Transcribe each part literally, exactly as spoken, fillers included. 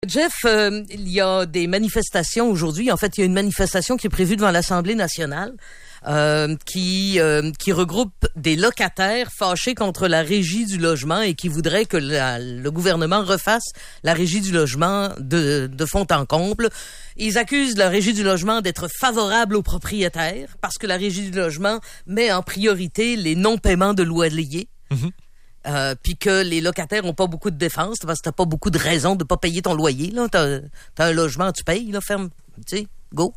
Jeff, euh, il y a des manifestations aujourd'hui. En fait, il y a une manifestation qui est prévue devant l'Assemblée nationale euh, qui euh, qui regroupe des locataires fâchés contre la Régie du logement et qui voudraient que la, le gouvernement refasse la Régie du logement de, de fond en comble. Ils accusent la Régie du logement d'être favorable aux propriétaires parce que la Régie du logement met en priorité les non-paiements de loyers. Mm-hmm. Euh, puis que les locataires ont pas beaucoup de défense parce que t'as pas beaucoup de raisons de pas payer ton loyer. Là, t'as, t'as un logement, tu payes, là, ferme, tu sais, go.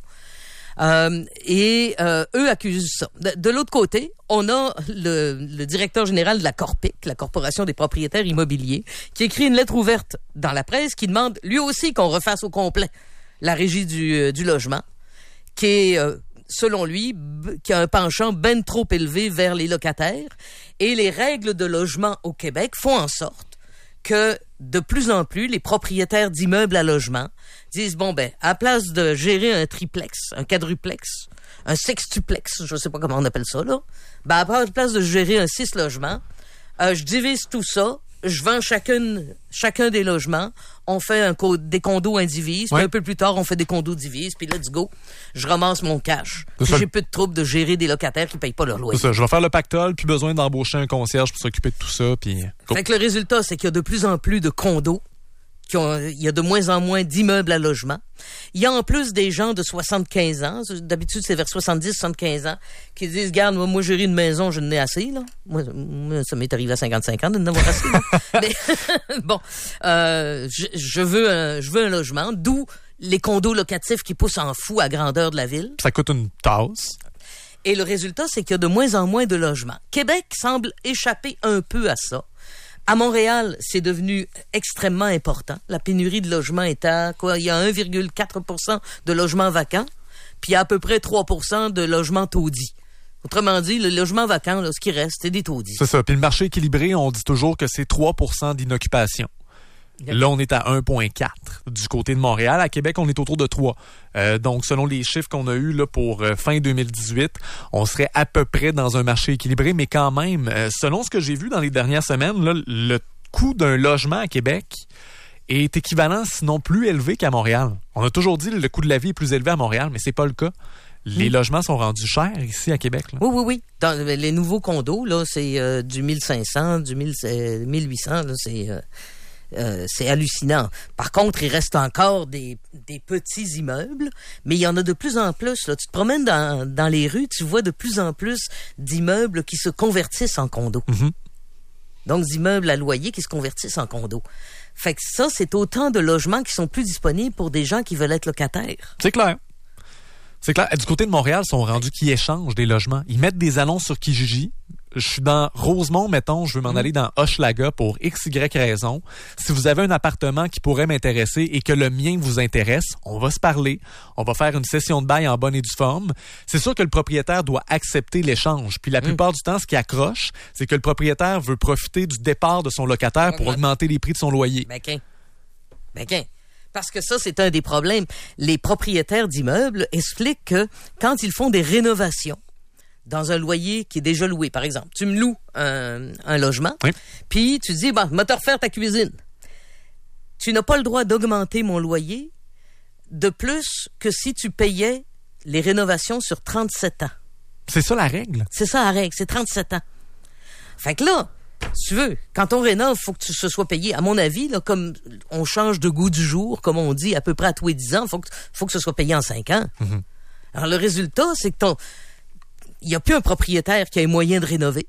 Euh, et euh, eux accusent ça. De, de l'autre côté, on a le, le directeur général de la Corpic, la Corporation des propriétaires immobiliers, qui écrit une lettre ouverte dans la presse qui demande lui aussi qu'on refasse au complet la Régie du, euh, du logement, qui est euh, selon lui, b- qui a un penchant ben trop élevé vers les locataires. Et les règles de logement au Québec font en sorte que, de plus en plus, les propriétaires d'immeubles à logement disent, bon, ben, à la place de gérer un triplex, un quadruplex, un sextuplex, je sais pas comment on appelle ça, là, ben, à la place de gérer un six logements, euh, je divise tout ça, je vends chacune, chacun des logements, on fait un co- des condos indivises, puis ouais. Un peu plus tard, on fait des condos divises, puis let's go, je ramasse mon cash. Puis j'ai peu de trouble de gérer des locataires qui payent pas leur loyer. C'est ça, je vais faire le pactole, puis besoin d'embaucher un concierge pour s'occuper de tout ça, puis... Fait que le résultat, c'est qu'il y a de plus en plus de condos, qui ont, il y a de moins en moins d'immeubles à logement. Il y a en plus des gens de soixante-quinze ans, d'habitude c'est vers soixante-dix, soixante-quinze ans, qui disent, regarde, moi, moi gérer une maison, je n'ai assez, là. Moi, moi, ça m'est arrivé à cinquante-cinq ans de n'avoir assez, là. Mais, bon, euh, je, je veux un, je veux un logement, d'où les condos locatifs qui poussent en fou à grandeur de la ville. Ça coûte une tasse. Et le résultat, c'est qu'il y a de moins en moins de logements. Québec semble échapper un peu à ça. À Montréal, c'est devenu extrêmement important. La pénurie de logements est à quoi? Il y a un virgule quatre pour cent de logements vacants, puis il y a à peu près trois pour cent de logements taudis. Autrement dit, le logement vacant, là, ce qui reste, c'est des taudis. C'est ça. Puis le marché équilibré, on dit toujours que c'est trois pour cent d'inoccupation. Là, on est à un virgule quatre du côté de Montréal. À Québec, on est autour de trois. Euh, donc, selon les chiffres qu'on a eus là, pour euh, fin deux mille dix-huit, on serait à peu près dans un marché équilibré. Mais quand même, euh, selon ce que j'ai vu dans les dernières semaines, là, le coût d'un logement à Québec est équivalent, sinon plus élevé qu'à Montréal. On a toujours dit que le coût de la vie est plus élevé à Montréal, mais c'est pas le cas. Les mmh. logements sont rendus chers ici à Québec. Là. Oui, oui, oui. Dans les nouveaux condos, là, c'est euh, du mille cinq cents, du mille, euh, mille huit cents, là, c'est... Euh... Euh, c'est hallucinant. Par contre, il reste encore des, des petits immeubles, mais il y en a de plus en plus. Là. Tu te promènes dans, dans les rues, tu vois de plus en plus d'immeubles qui se convertissent en condos. Mm-hmm. Donc, d'immeubles à loyer qui se convertissent en condos. Fait que ça, c'est autant de logements qui sont plus disponibles pour des gens qui veulent être locataires. C'est clair. C'est clair. Du côté de Montréal, ils sont rendus qui échangent des logements. Ils mettent des annonces sur Kijiji. Je suis dans Rosemont, mettons, je veux m'en mmh. aller dans Hochelaga pour X Y raison. Si vous avez un appartement qui pourrait m'intéresser et que le mien vous intéresse, on va se parler. On va faire une session de bail en bonne et due forme. C'est sûr que le propriétaire doit accepter l'échange. Puis la mmh. plupart du temps, ce qui accroche, c'est que le propriétaire veut profiter du départ de son locataire pour augmenter les prix de son loyer. Ben qu'un. Ben qu'un. Parce que ça, c'est un des problèmes. Les propriétaires d'immeubles expliquent que quand ils font des rénovations, dans un loyer qui est déjà loué, par exemple. Tu me loues un, un logement, oui. Puis tu dis, bon, va te refaire ta cuisine. Tu n'as pas le droit d'augmenter mon loyer de plus que si tu payais les rénovations sur trente-sept ans. C'est ça la règle? C'est ça la règle, c'est trente-sept ans. Fait que là, si tu veux, quand on rénove, il faut que tu se sois payé. À mon avis, là, comme on change de goût du jour, comme on dit, à peu près à tous les dix ans, il faut que, faut que ce soit payé en cinq ans. Mm-hmm. Alors le résultat, c'est que ton... il n'y a plus un propriétaire qui a les moyens de rénover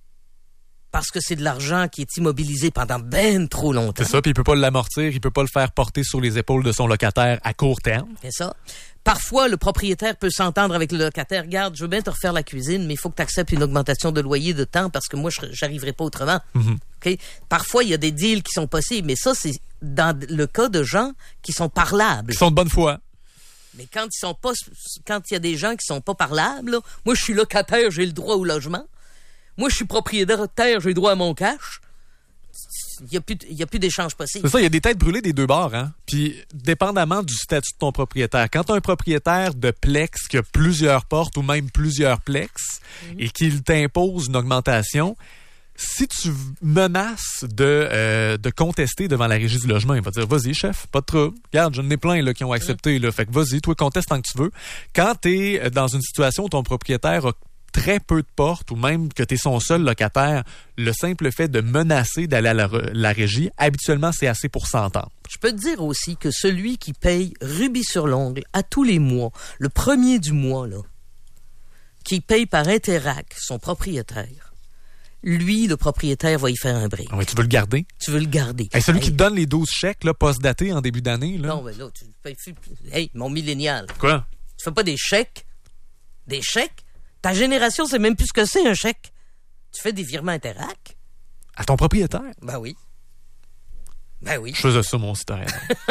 parce que c'est de l'argent qui est immobilisé pendant ben trop longtemps. C'est ça, puis il peut pas l'amortir, il peut pas le faire porter sur les épaules de son locataire à court terme. C'est ça. Parfois, le propriétaire peut s'entendre avec le locataire. Regarde, je veux bien te refaire la cuisine, mais il faut que tu acceptes une augmentation de loyer de temps parce que moi, je j'arriverai pas autrement. Mm-hmm. Okay? Parfois, il y a des deals qui sont possibles, mais ça, c'est dans le cas de gens qui sont parlables. Qui sont de bonne foi. Mais quand ils sont pas, quand il y a des gens qui sont pas parlables, là, moi je suis locataire, j'ai le droit au logement. Moi je suis propriétaire, j'ai le droit à mon cash. Il y a plus, il y a plus d'échange possible. C'est ça, il y a des têtes brûlées des deux bords, hein. Puis dépendamment du statut de ton propriétaire, quand tu as un propriétaire de plex qui a plusieurs portes ou même plusieurs plex mm-hmm. et qu'il t'impose une augmentation, si tu menaces de, euh, de contester devant la Régie du logement, il va dire, vas-y, chef, pas de trouble. Regarde, j'en ai plein là, qui ont accepté. Là, fait que vas-y, toi, conteste tant que tu veux. Quand tu es dans une situation où ton propriétaire a très peu de portes ou même que tu es son seul locataire, le simple fait de menacer d'aller à la, la régie, habituellement, c'est assez pour s'entendre. Je peux te dire aussi que celui qui paye rubis sur l'ongle à tous les mois, le premier du mois, là, qui paye par Interac son propriétaire, lui, le propriétaire, va y faire un bris. Oui, tu veux le garder? Tu veux le garder. Hey, celui hey. qui te donne les douze chèques, là, post-datés en début d'année, là. Non, mais là, tu payes... Hey, mon millénial. Quoi? Tu fais pas des chèques? Des chèques? Ta génération sait même plus ce que c'est, un chèque. Tu fais des virements Interac? À ton propriétaire? Ben oui. Ben oui. Je faisais ça, mon citoyen.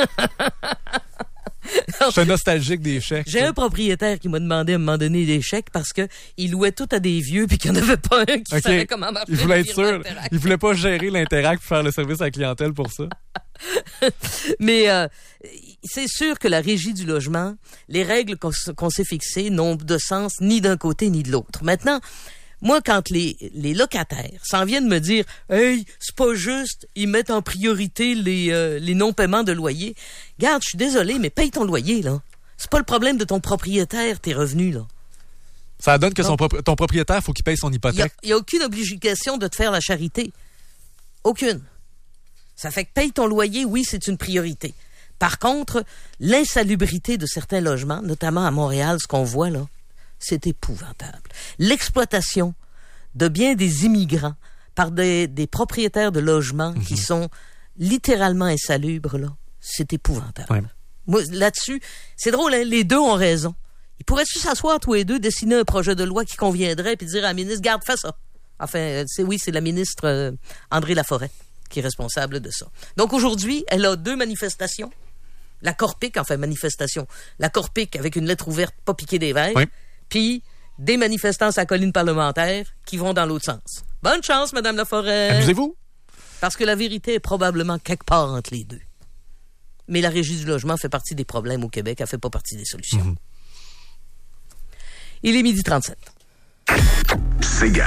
Je suis nostalgique des chèques. J'ai un propriétaire qui m'a demandé à un moment donné des chèques parce que il louait tout à des vieux puis qu'il n'y en avait pas un qui okay. savait comment marcher. Il voulait être sûr. Interac. Il voulait pas gérer l'Interac pour faire le service à la clientèle pour ça. Mais euh, c'est sûr que la Régie du logement, les règles qu'on, qu'on s'est fixées n'ont de sens ni d'un côté ni de l'autre. Maintenant, moi, quand les, les locataires s'en viennent me dire « Hey, c'est pas juste, ils mettent en priorité les, euh, les non-paiements de loyer. » Garde, je suis désolé, mais paye ton loyer, là. C'est pas le problème de ton propriétaire, tes revenus, là. Ça donne que son propri- ton propriétaire, faut qu'il paye son hypothèque. Il n'y a, a aucune obligation de te faire la charité. Aucune. Ça fait que paye ton loyer, oui, c'est une priorité. Par contre, l'insalubrité de certains logements, notamment à Montréal, ce qu'on voit, là, c'est épouvantable. L'exploitation de bien des immigrants par des, des propriétaires de logements mm-hmm. qui sont littéralement insalubres, là, c'est épouvantable. Ouais. Moi, là-dessus, c'est drôle, hein, les deux ont raison. Ils pourraient-tu s'asseoir tous les deux, dessiner un projet de loi qui conviendrait puis dire à la ministre, garde, fais ça. Enfin, c'est, oui, c'est la ministre euh, André Laforêt qui est responsable de ça. Donc aujourd'hui, elle a deux manifestations. La Corpic, enfin manifestation. La Corpic avec une lettre ouverte, pas piquée des verres. Oui. Puis des manifestants à la colline parlementaire qui vont dans l'autre sens. Bonne chance, Madame Laforêt. Amusez-vous. Parce que la vérité est probablement quelque part entre les deux. Mais la Régie du logement fait partie des problèmes au Québec, elle fait pas partie des solutions. Mmh. Il est midi trente-sept. Sega.